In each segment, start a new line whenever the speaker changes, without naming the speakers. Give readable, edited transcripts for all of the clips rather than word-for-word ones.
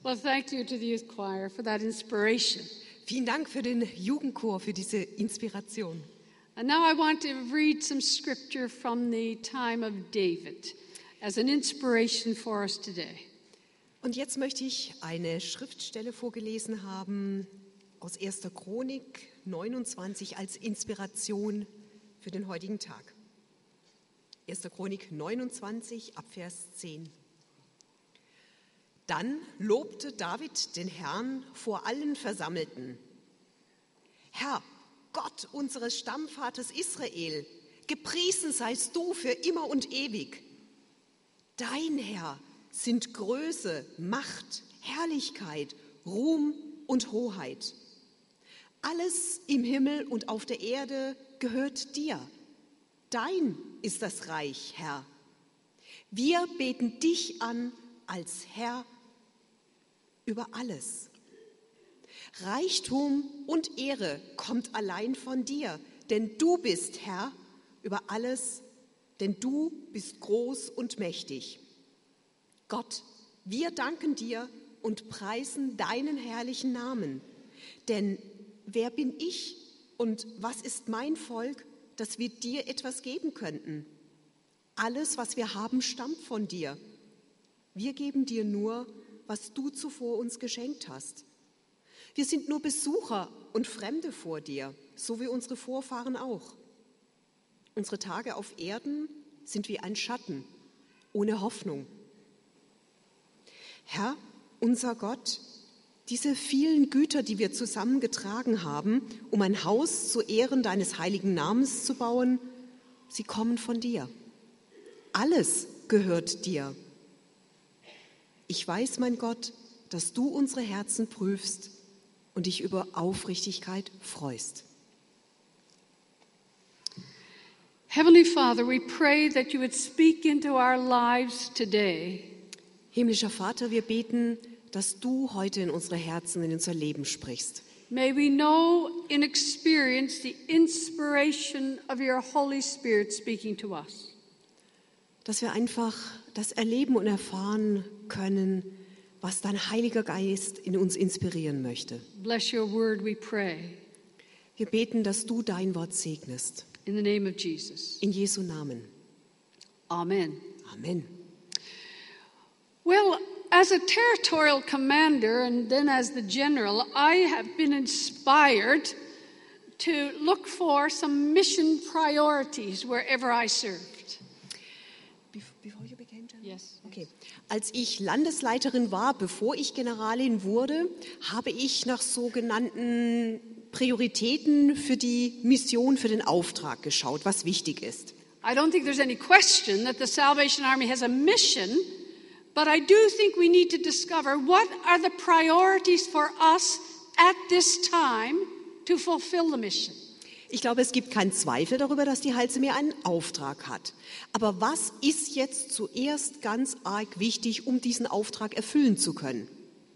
Well, thank you to the youth choir for that inspiration.
Vielen Dank für den Jugendchor, für diese Inspiration.
And now I want to read some scripture from the time of David as an inspiration for us today.
Und jetzt möchte ich eine Schriftstelle vorgelesen haben aus 1. Chronik 29 als Inspiration für den heutigen Tag. 1. Chronik 29 ab Vers 10. Dann lobte David den Herrn vor allen Versammelten. Herr, Gott unseres Stammvaters Israel, gepriesen seist du für immer und ewig. Dein Herr sind Größe, Macht, Herrlichkeit, Ruhm und Hoheit. Alles im Himmel und auf der Erde gehört dir. Dein ist das Reich, Herr. Wir beten dich an als Herr über alles. Reichtum und Ehre kommt allein von dir, denn du bist Herr über alles, denn du bist groß und mächtig. Gott, wir danken dir und preisen deinen herrlichen Namen. Denn wer bin ich und was ist mein Volk, dass wir dir etwas geben könnten? Alles, was wir haben, stammt von dir. Wir geben dir nur, was du zuvor uns geschenkt hast. Wir sind nur Besucher und Fremde vor dir, so wie unsere Vorfahren auch. Unsere Tage auf Erden sind wie ein Schatten, ohne Hoffnung. Herr, unser Gott, diese vielen Güter, die wir zusammengetragen haben, um ein Haus zu Ehren deines heiligen Namens zu bauen, sie kommen von dir. Alles gehört dir. Ich weiß, mein Gott, dass du unsere Herzen prüfst und dich über Aufrichtigkeit freust.
Heavenly Father, we pray that you would speak into our lives today.
Himmlischer Vater, wir beten, dass du heute in unsere Herzen, in unser Leben sprichst.
May we know and experience the inspiration of your Holy Spirit speaking to us.
Dass wir einfach das erleben und erfahren können, was dein Heiliger Geist in uns inspirieren möchte.
Bless your word, we pray.
Wir beten, dass du dein Wort segnest.
In the name of Jesus.
In Jesu Namen.
Amen.
Amen.
Well, as a territorial commander and then as the general, I have been inspired to look for some mission priorities wherever I served.
Before you became general?
Yes.
Okay. Als ich Landesleiterin war, bevor ich Generalin wurde, habe ich nach sogenannten Prioritäten für die Mission, für den Auftrag geschaut, was wichtig ist.
I don't think there's any question that the Salvation Army has a mission, but I do think we need to discover what are the priorities for us at this time to fulfill the mission.
Ich glaube, es gibt keinen Zweifel darüber, dass die Heilsarmee einen Auftrag hat. Aber was ist jetzt zuerst ganz arg wichtig, um diesen Auftrag erfüllen zu können?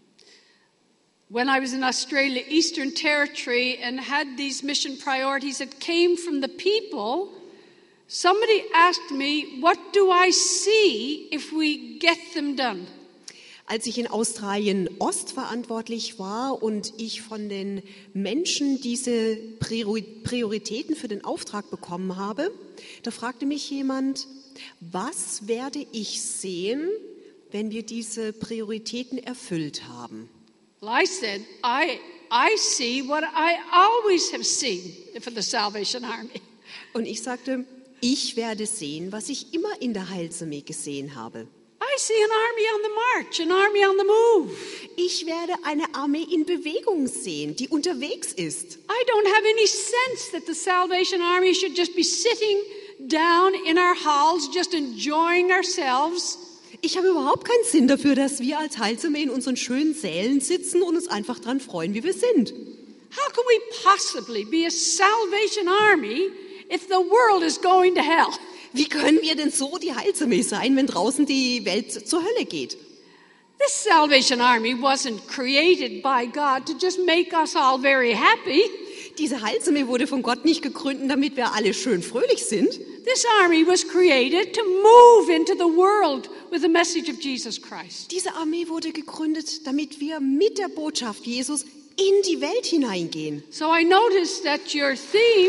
When I was in Australia, Eastern Territory, and had these mission priorities that came from the people, somebody asked me, what do I see if we get them done?
Als ich in Australien Ost verantwortlich war und ich von den Menschen diese Prioritäten für den Auftrag bekommen habe, da fragte mich jemand, was werde ich sehen, wenn wir diese Prioritäten erfüllt haben?
Well, I said, I see what I always have seen for the Salvation Army.
Und ich sagte, ich werde sehen, was ich immer in der Heilsarmee gesehen habe.
I see an army on the march, an army on the move.
Ich werde eine Armee in Bewegung sehen, die unterwegs ist.
I don't have any sense that the Salvation Army should just be sitting down in our halls, just enjoying ourselves.
Ich habe überhaupt keinen Sinn dafür, dass wir als Heilsarmee in unseren schönen Sälen sitzen und uns einfach dran freuen, wie wir sind.
How can we possibly be a Salvation Army if the world is going to hell?
Wie können wir denn so die Heilsarmee sein, wenn draußen die Welt zur Hölle geht?
This Salvation Army wasn't created by God to just make us all very happy.
Diese Heilsarmee wurde von Gott nicht gegründet, damit wir alle schön fröhlich sind.
This army was created to move into the world with the message of Jesus Christ.
Diese Armee wurde gegründet, damit wir mit der Botschaft Jesus in die Welt hineingehen.
So I noticed that your theme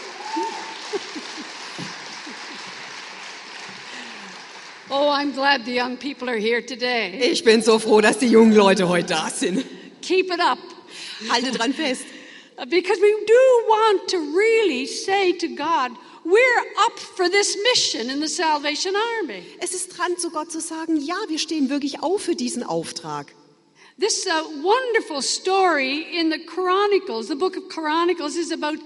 Oh, I'm glad the young people are here today.
Ich bin so froh, dass die jungen Leute heute da sind.
Keep it up.
Halte dran fest.
Because we do want to really say to God, we're up for this mission in the Salvation Army.
Es ist dran, zu Gott zu sagen, ja, wir stehen wirklich auf für diesen Auftrag.
This wonderful story in the Chronicles, the book of Chronicles, is about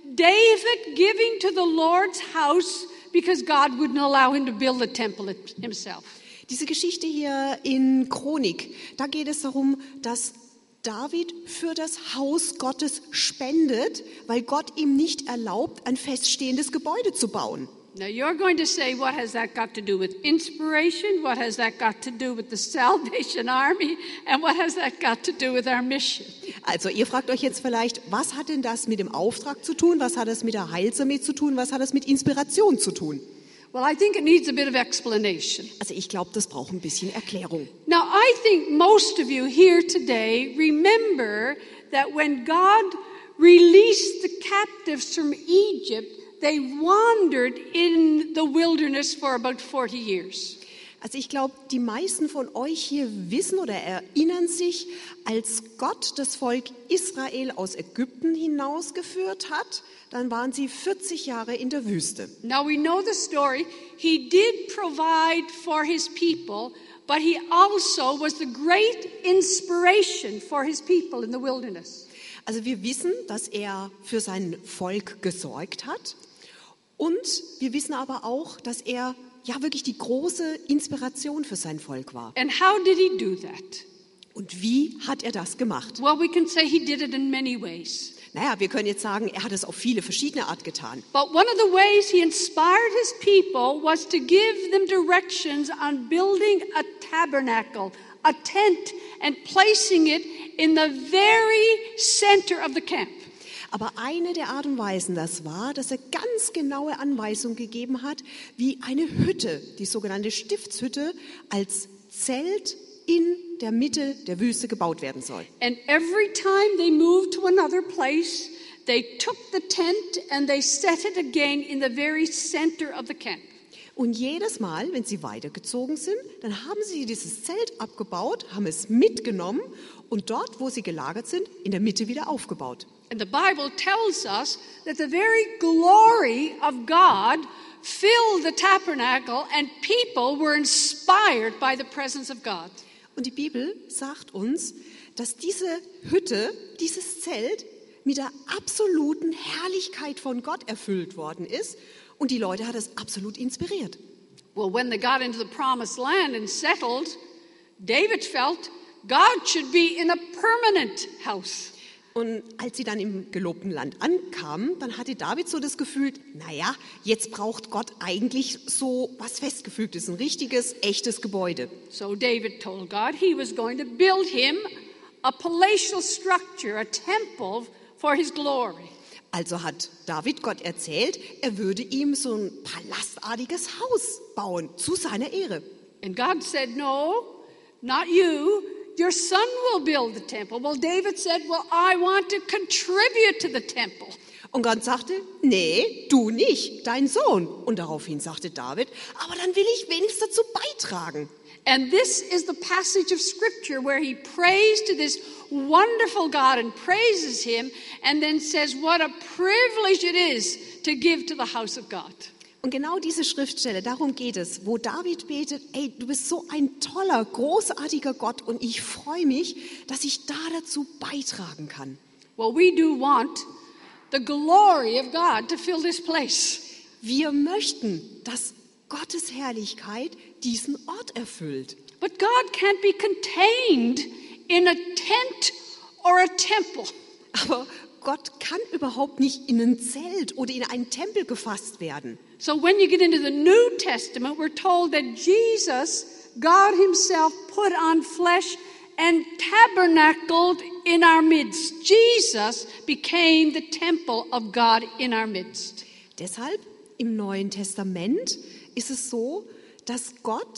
David giving to the Lord's house because God wouldn't allow him to build the temple himself.
Diese Geschichte hier in Chronik, da geht es darum, dass David für das Haus Gottes spendet, weil Gott ihm nicht erlaubt, ein feststehendes Gebäude zu bauen.
Now you're going to say, what has that got to do with inspiration? What has that got to do with the Salvation Army? And what has that got to do with our mission?
Also ihr fragt euch jetzt vielleicht, was hat denn das mit dem Auftrag zu tun? Was hat es mit der Heilsarmee zu tun? Was hat es mit Inspiration zu tun?
Well, I think it needs a bit of explanation.
Also ich glaube, das braucht ein bisschen Erklärung.
Now, I think most of you here today remember that when God released the captives from Egypt, they wandered in the wilderness for about 40 years.
Also ich glaube, die meisten von euch hier wissen oder erinnern sich, als Gott das Volk Israel aus Ägypten hinausgeführt hat, dann waren sie 40 Jahre in der Wüste.
Now we know the story. He did provide for his people, but he also was the great inspiration for his people in the wilderness.
Also wir wissen, dass er für sein Volk gesorgt hat und wir wissen aber auch, dass er ja wirklich die große Inspiration für sein Volk war.
And how did he do that?
Und wie hat er das gemacht?
Well, we can say he did it in many ways.
Naja, wir können jetzt sagen, er hat es auf viele verschiedene Art getan.
But one of the ways he inspired his people was to give them directions on building a tabernacle, a tent, and placing it in the very center of the camp.
Aber eine der Art und Weisen, das war, dass er ganz genaue Anweisungen gegeben hat, wie eine Hütte, die sogenannte Stiftshütte, als Zelt in der Mitte der Wüste gebaut werden soll.
And every time they moved to another place, they took the tent and they set it again in the very center of the camp.
Und jedes Mal, wenn sie weitergezogen sind, dann haben sie dieses Zelt abgebaut, haben es mitgenommen und dort, wo sie gelagert sind, in der Mitte wieder aufgebaut.
And the Bible tells us that the very glory of God filled the tabernacle and people were inspired by the presence of God.
Und die Bibel sagt uns, dass diese Hütte, dieses Zelt mit der absoluten Herrlichkeit von Gott erfüllt worden ist und die Leute hat es absolut inspiriert.
Well, when they got into the promised land and settled, David felt God should be in a permanent house.
Und als sie dann im gelobten Land ankamen, dann hatte David so das Gefühl, naja, jetzt braucht Gott eigentlich so was Festgefügtes, ein richtiges, echtes Gebäude.
So David told God he was going to build him a palatial structure, a temple for his glory.
Also hat David Gott erzählt, er würde ihm so ein palastartiges Haus bauen, zu seiner Ehre.
And God said, no, not you. Your son will build the temple. Well, David said, well, I want to contribute to the temple.
Und Gott sagte, nee, du nicht, dein Sohn. Und daraufhin sagte David, aber dann will ich wenigstens dazu beitragen.
And this is the passage of Scripture where he prays to this wonderful God and praises him and then says, what a privilege it is to give to the house of God.
Und genau diese Schriftstelle, darum geht es, wo David betet, ey, du bist so ein toller, großartiger Gott und ich freue mich, dass ich da dazu beitragen kann.
Well, we do want the glory of God to fill this place.
Wir möchten, dass Gottes Herrlichkeit diesen Ort erfüllt.
But God can't be contained in a tent or a temple.
Aber Gott kann überhaupt nicht in ein Zelt oder in einen Tempel gefasst werden.
So when you get into the New Testament, we're told that Jesus, God himself, put on flesh and tabernacled in our midst. Jesus became the temple of God in our midst.
Deshalb im Neuen Testament ist es so, dass Gott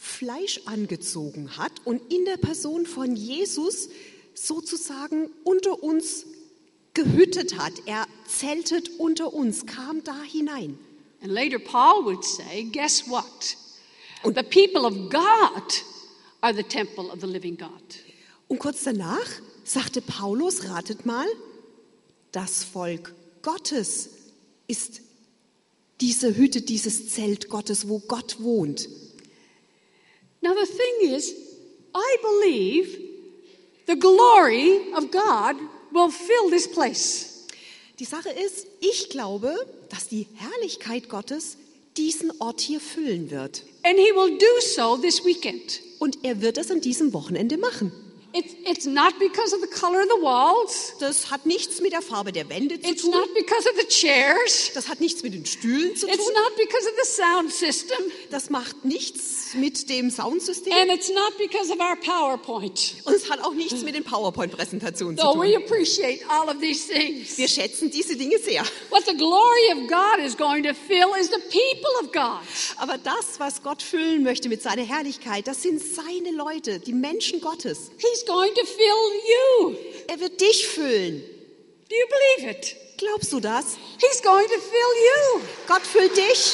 Fleisch angezogen hat und in der Person von Jesus sozusagen unter uns gehüttet hat. Er zeltet unter uns, kam da hinein.
And later Paul would say, guess what? The people of God are the temple of the living God.
Und kurz danach sagte Paulus, ratet mal, das Volk Gottes ist diese Hütte, dieses Zelt Gottes, wo Gott wohnt.
Now the thing is, I believe the glory of God will fill this place.
Die Sache ist, ich glaube, dass die Herrlichkeit Gottes diesen Ort hier füllen wird.
And he will do so this weekend.
Und er wird es an diesem Wochenende machen.
It's not because of the color of the walls.
Das hat nichts mit der Farbe der Wände zu
It's
tun.
not because of the chairs.
Das hat nichts mit den Stühlen zu
It's
tun.
not because of the sound system.
Das macht nichts mit dem Soundsystem.
And it's not because of our PowerPoint.
Und es hat auch nichts mit den PowerPoint-Präsentationen zu
Though we
tun.
appreciate all of these things.
Wir schätzen diese Dinge sehr.
What the glory of God is going to fill is the people of God.
Aber das, was Gott füllen möchte mit seiner Herrlichkeit, das sind seine Leute, die Menschen Gottes.
He's going to fill you.
Er wird dich füllen.
Do you believe it?
Glaubst du das?
He's going to fill you.
Gott füllt dich.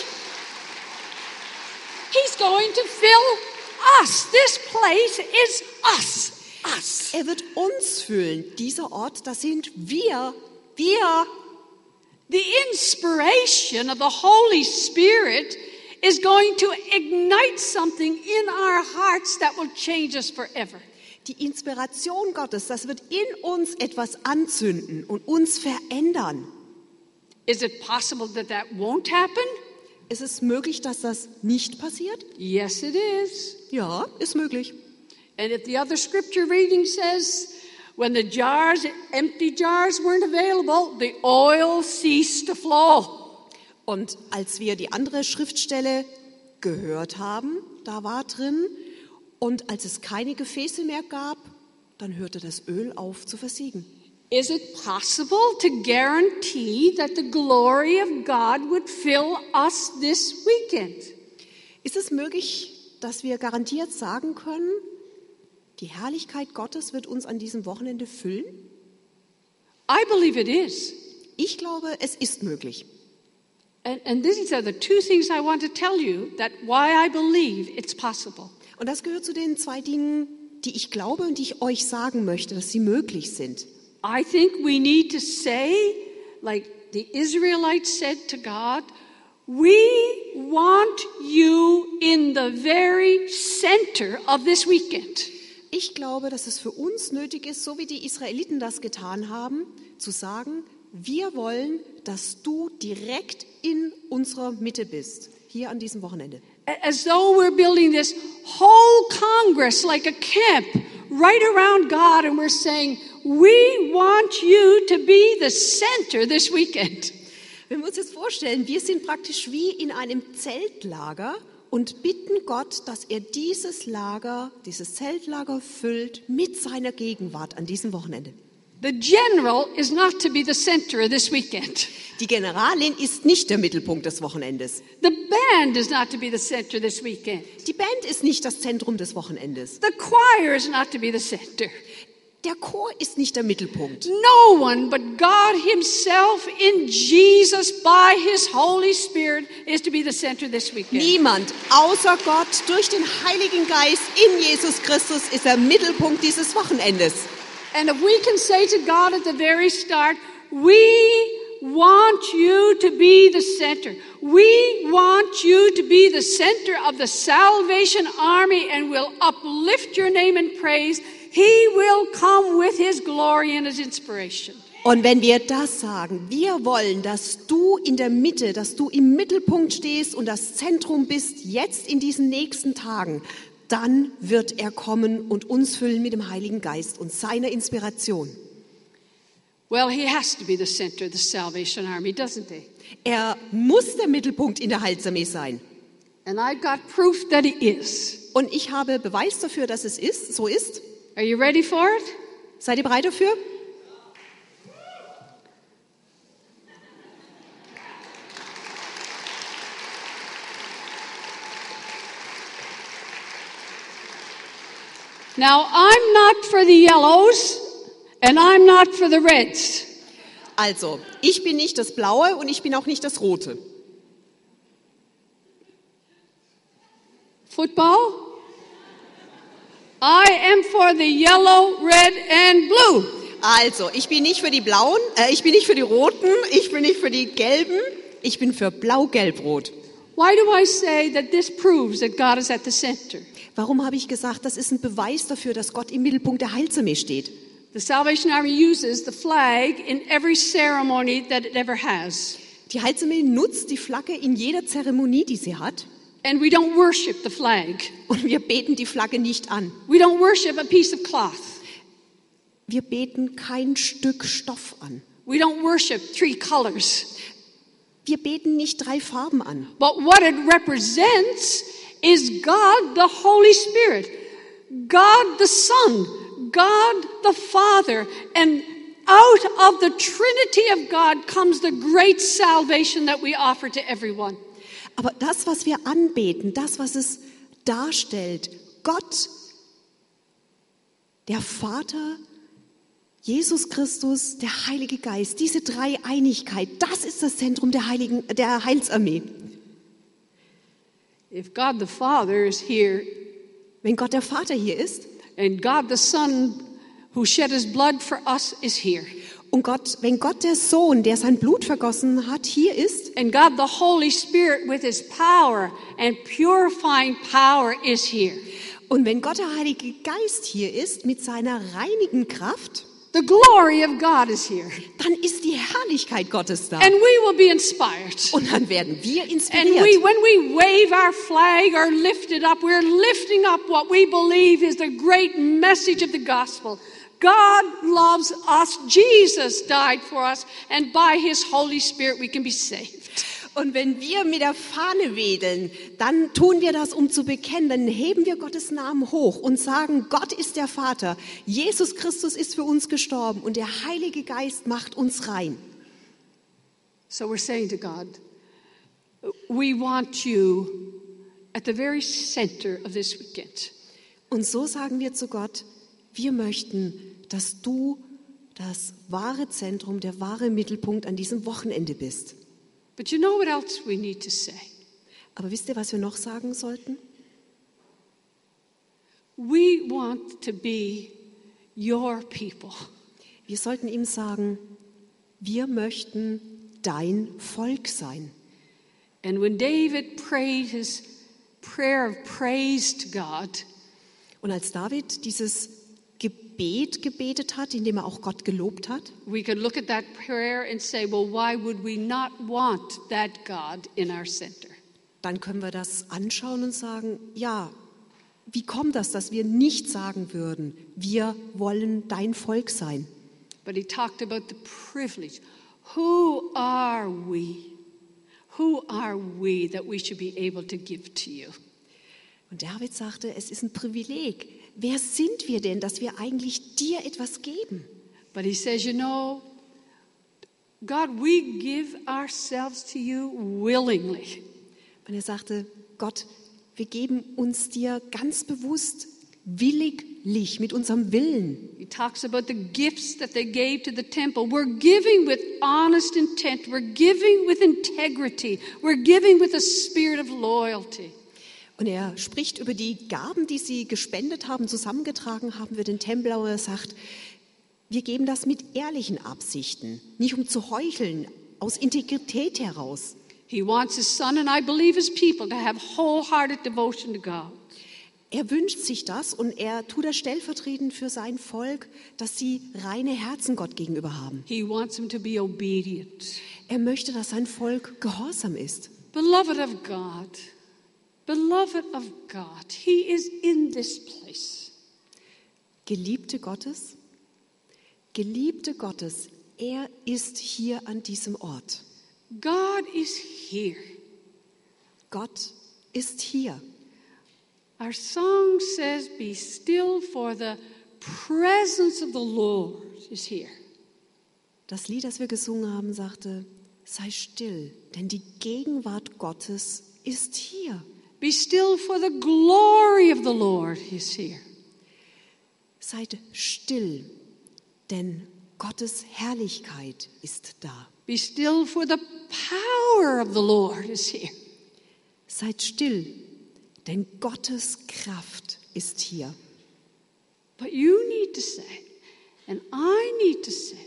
He's going to fill us. This place is us. Us.
Er wird uns füllen. Dieser Ort, das sind wir. Wir.
The inspiration of the Holy Spirit is going to ignite something in our hearts that will change us forever.
Die Inspiration Gottes, das wird in uns etwas anzünden und uns verändern.
Is it possible that that won't happen?
Ist es möglich, dass das nicht passiert?
Yes, it is.
Ja, ist möglich.
And if the other scripture reading says, when the jars, empty jars weren't available, the oil ceased to flow.
Und als wir die andere Schriftstelle gehört haben, da war drin, und als es keine Gefäße mehr gab, dann hörte das Öl auf zu versiegen.
Is it possible to guarantee that the glory of God would fill us this weekend?
Ist es möglich, dass wir garantiert sagen können, die Herrlichkeit Gottes wird uns an diesem Wochenende füllen?
I believe it is.
Ich glaube, es ist möglich.
And these are the two things I want to tell you that why I believe it's possible.
Und das gehört zu den zwei Dingen, die ich glaube und die ich euch sagen möchte, dass sie möglich sind.
I think we need to say, like the Israelites said to God, we want you in the very center of this weekend.
Ich glaube, dass es für uns nötig ist, so wie die Israeliten das getan haben, zu sagen, wir wollen, dass du direkt in unserer Mitte bist, hier an diesem Wochenende.
As though we're building this whole Congress like a camp right around God and we're saying, we want you to be the center this weekend.
Wenn wir uns jetzt vorstellen, wir sind praktisch wie in einem Zeltlager und bitten Gott, dass er dieses Zeltlager füllt mit seiner Gegenwart an diesem Wochenende.
The general is not to be the center of this weekend.
Die Generalin ist nicht der Mittelpunkt des Wochenendes.
The band is not to be the center this weekend.
Die Band ist nicht das Zentrum des Wochenendes.
The choir is not to be the center.
Der Chor ist nicht der Mittelpunkt.
No one but God himself in Jesus by his Holy Spirit is to be the center this weekend.
Niemand außer Gott durch den Heiligen Geist in Jesus Christus ist der Mittelpunkt dieses Wochenendes.
And if we can say to God at the very start, we want you to be the center. We want you to be the center of the Salvation Army and we'll uplift your name in praise. He will come with his glory and his inspiration.
Und wenn wir das sagen, wir wollen, dass du in der Mitte, dass du im Mittelpunkt stehst und das Zentrum bist jetzt in diesen nächsten Tagen, dann wird er kommen und uns füllen mit dem Heiligen Geist und seiner Inspiration.
Well, he has to be the center of the Salvation Army, doesn't he?
Er muss der Mittelpunkt in der Heilsarmee sein.
And I've got proof that he is.
Und ich habe Beweis dafür, dass es so ist.
Are you ready for it?
Seid ihr bereit dafür?
Now, I'm not for the yellows and I'm not for the reds.
Also, ich bin nicht das Blaue und ich bin auch nicht das Rote.
Football? I am for the yellow, red and blue.
Also, ich bin nicht für die Blauen, ich bin nicht für die Roten, ich bin nicht für die Gelben, ich bin für Blau, Gelb, Rot.
Why do I say that this proves that God is at the center?
Warum habe ich gesagt, das ist ein Beweis dafür, dass Gott im Mittelpunkt der Heilsarmee steht?
The Salvation Army uses the flag in every ceremony that it ever has.
Die Heilsarmee nutzt die Flagge in jeder Zeremonie, die sie hat.
And we don't worship the flag.
Und wir beten die Flagge nicht an.
We don't worship a piece of cloth.
Wir beten kein Stück Stoff an.
We don't worship 3 colors.
Wir beten nicht 3 Farben an.
But what it represents is God the Holy Spirit, God the Son, God the Father, and out of the Trinity of God comes the great salvation that we offer to everyone.
Aber das, was wir anbeten, das, was es darstellt, Gott, der Vater, Jesus Christus, der Heilige Geist, diese Dreieinigkeit, das ist das Zentrum der Heilsarmee.
If God the Father is here,
Wenn Gott der Vater hier ist
and God the Son who shed his blood for us is here,
und wenn Gott der Sohn, der sein Blut vergossen hat, hier ist
and God the Holy Spirit with his power and purifying power is here,
und wenn Gott der Heilige Geist hier ist mit seiner reinigenden Kraft,
the glory of God is here.
dann ist die Herrlichkeit Gottes da.
And we will be inspired.
Und dann werden wir
And
inspiriert.
when we wave our flag or lift it up, we're lifting up what we believe is the great message of the gospel. God loves us. Jesus died for us. And by his Holy Spirit we can be saved.
Und wenn wir mit der Fahne wedeln, dann tun wir das, um zu bekennen. Dann heben wir Gottes Namen hoch und sagen, Gott ist der Vater. Jesus Christus ist für uns gestorben und der Heilige Geist macht uns rein.
So we're saying to God, we want you at the very center of this weekend.
Und so sagen wir zu Gott, wir möchten, dass du das wahre Zentrum, der wahre Mittelpunkt an diesem Wochenende bist.
But you know what else we need to say?
Aber wisst ihr, was wir noch sagen sollten?
We want to be your people.
Wir sollten ihm sagen, wir möchten dein Volk sein.
And when David prayed his prayer of praise to God,
Und als David dieses Gebet gebetet hat, indem er auch Gott gelobt hat,
we could look at that prayer and say, well, why would we not want that God in our center?
dann können wir das anschauen und sagen, ja, wie kommt das, dass wir nicht sagen würden, wir wollen dein Volk sein?
But he talked about the privilege. Who are we? Who are we that we should be able to give to you?
Und David sagte, es ist ein Privileg. Wer sind wir denn, dass wir eigentlich dir etwas geben?
But he says, you know, God, we give ourselves to you willingly.
Und er sagte, Gott, wir geben uns dir ganz bewusst, williglich, mit unserem Willen.
He talks about the gifts that they gave to the temple. We're giving with honest intent. We're giving with integrity. We're giving with a spirit of loyalty.
Und er spricht über die Gaben, die sie gespendet haben, zusammengetragen haben für den Tempel. Und er sagt, wir geben das mit ehrlichen Absichten, nicht um zu heucheln, aus Integrität heraus.
He wants his son and I believe his people to have wholehearted devotion to God.
Er wünscht sich das und er tut das stellvertretend für sein Volk, dass sie reine Herzen Gott gegenüber haben.
He wants them to be obedient.
Er möchte, dass sein Volk gehorsam ist.
Beloved of God, he is in this place.
Geliebte Gottes, er ist hier an diesem Ort.
God is here.
Gott ist hier.
Our song says, be still for the presence of the Lord is here.
Das Lied, das wir gesungen haben, sagte, sei still, denn die Gegenwart Gottes ist hier.
Be still for the glory of the Lord is here.
seid still, denn Gottes Herrlichkeit ist da.
Be still, for the power of the Lord is here.
Seid still, denn Gottes Kraft ist hier.
But you need to say, and I need to say,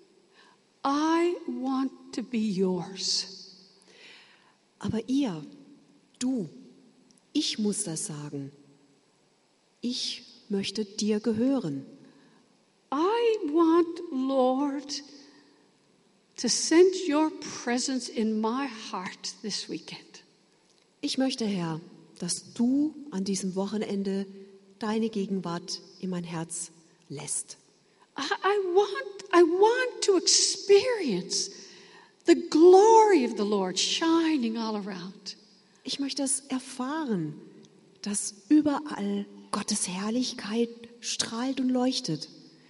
I want to be yours.
Aber ihr, du, ich muss das sagen. Ich möchte dir gehören.
I want, Lord, to sense your presence in my heart this weekend.
Ich möchte, Herr, dass du an diesem Wochenende deine Gegenwart in mein Herz lässt.
I want to experience the glory of the Lord shining all around.
Ich möchte es erfahren, dass überall Gottes Herrlichkeit strahlt und leuchtet.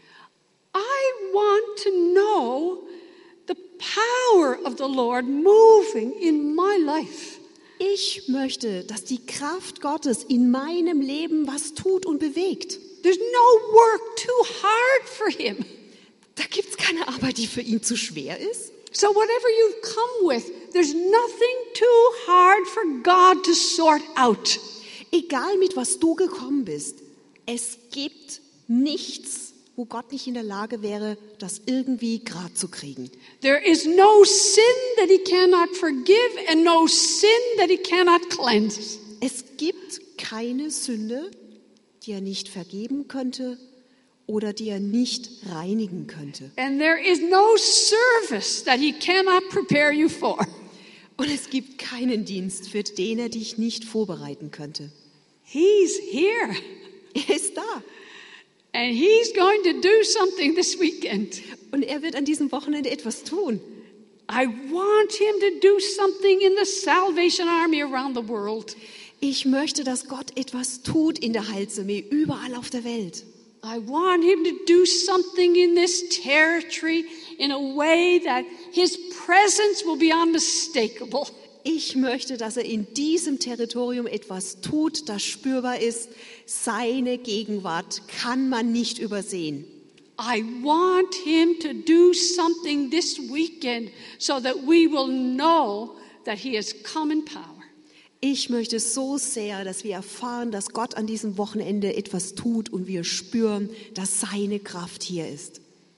I want to know the power of the Lord moving in my life.
Ich möchte, dass die Kraft Gottes in meinem Leben was tut und bewegt.
There's no work too hard for him.
Da gibt es keine Arbeit, die für ihn zu schwer ist.
So whatever you've come with, there's nothing too hard for God to sort out.
Egal mit was du gekommen bist, es gibt nichts, wo Gott nicht in der Lage wäre, das irgendwie gerade zu kriegen.
There is no sin that he cannot forgive and no sin that he cannot cleanse.
Es gibt keine Sünde, die er nicht vergeben könnte oder die er nicht reinigen könnte.
And there is no service that he cannot prepare you for.
Und es gibt keinen Dienst, für den er dich nicht vorbereiten könnte.
He's here.
Er ist da.
And he's going to do something this weekend.
Und er wird an diesem Wochenende etwas tun.
I want him to do something in the Salvation Army around the world.
Ich möchte, dass Gott etwas tut in der Heilsarmee, überall auf der Welt.
I want him to do something in this territory in a way that his presence will be unmistakable.
Ich möchte, dass er in diesem Territorium etwas tut, das spürbar ist. Seine Gegenwart kann man nicht übersehen.
I want him to do something this weekend so that we will know that he has come in power.
Ich möchte so sehr, dass wir erfahren, dass Gott an diesem Wochenende etwas tut und wir spüren, dass seine Kraft hier ist.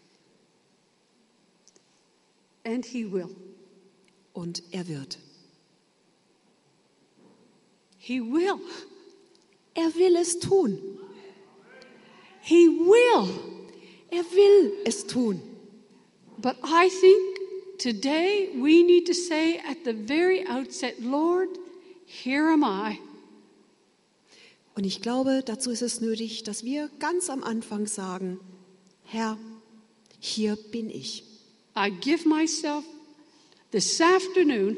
And he will.
Und er wird.
He will.
Er will es tun.
He will.
Er will es tun.
But I think today we need to say at the very outset, Lord, here am I.
Und ich glaube, dazu ist es nötig, dass wir ganz am Anfang sagen, Herr, hier bin ich.
I give myself this afternoon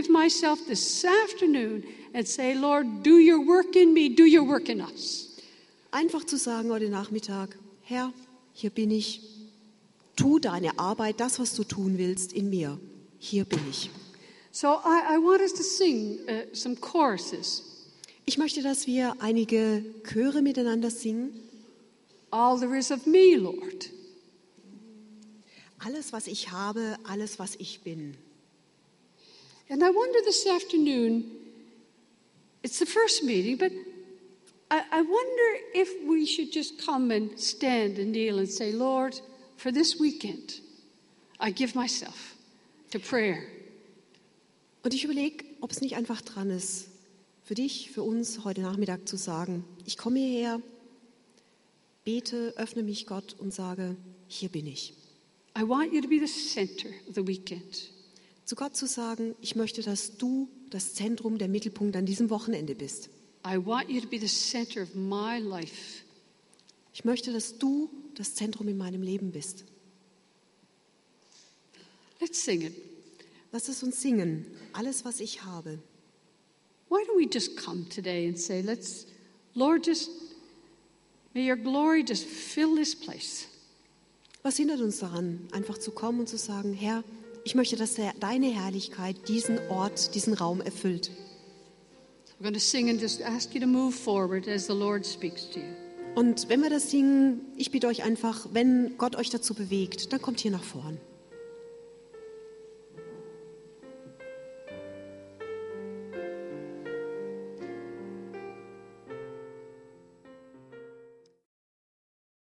and say, Lord, do your work in me, do your work in us.
Einfach zu sagen heute Nachmittag, Herr, hier bin ich. Tu deine Arbeit, das, was du tun willst, in mir. Hier bin ich.
So I want us to sing some choruses.
Ich möchte, dass wir einige Chöre miteinander singen.
All there is of me, Lord.
Alles, was ich habe, alles, was ich bin.
And I wonder this afternoon, it's the first meeting, but I wonder if we should just come and stand and kneel and say, Lord, for this weekend, I give myself to prayer.
Und ich überlege, ob es nicht einfach dran ist, für dich, für uns heute Nachmittag zu sagen, ich komme hierher, bete, öffne mich Gott und sage, hier bin ich.
I want you to be the center of the weekend.
Zu Gott zu sagen, ich möchte, dass du das Zentrum, der Mittelpunkt an diesem Wochenende bist.
I want you to be the center of my life.
Ich möchte, dass du das Zentrum in meinem Leben bist.
Let's sing it.
Lass es uns singen, alles, was ich habe.
Why don't we just come today and say, Lord, may your glory just fill this place.
Was hindert uns daran, einfach zu kommen und zu sagen, Herr, ich möchte, dass deine Herrlichkeit diesen Ort, diesen Raum erfüllt.
We're going to sing and just ask you to move forward as the Lord speaks to you.
Und wenn wir das singen, ich bitte euch einfach, wenn Gott euch dazu bewegt, dann kommt hier nach vorn.